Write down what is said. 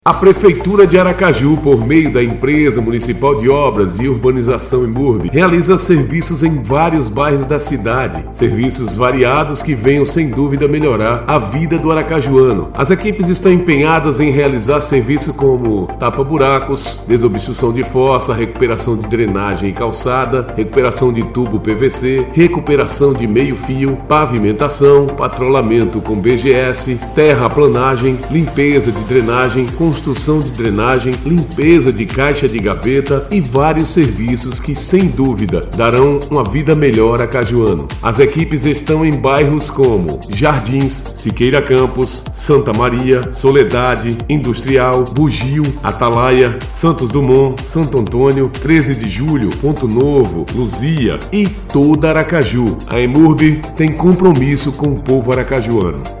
A Prefeitura de Aracaju, por meio da Empresa Municipal de Obras e Urbanização EMURB, realiza serviços em vários bairros da cidade. Serviços variados que venham sem dúvida melhorar a vida do aracajuano. As equipes estão empenhadas em realizar serviços como tapa-buracos, desobstrução de fossa, recuperação de drenagem e calçada, recuperação de tubo PVC, recuperação de meio-fio, pavimentação, patrulhamento com BGS, terraplanagem, limpeza de drenagem, construção de drenagem, limpeza de caixa de gaveta e vários serviços que, sem dúvida, darão uma vida melhor a aracajuano. As equipes estão em bairros como Jardins, Siqueira Campos, Santa Maria, Soledade, Industrial, Bugio, Atalaia, Santos Dumont, Santo Antônio, 13 de Julho, Ponto Novo, Luzia e toda Aracaju. A EMURB tem compromisso com o povo aracajuano.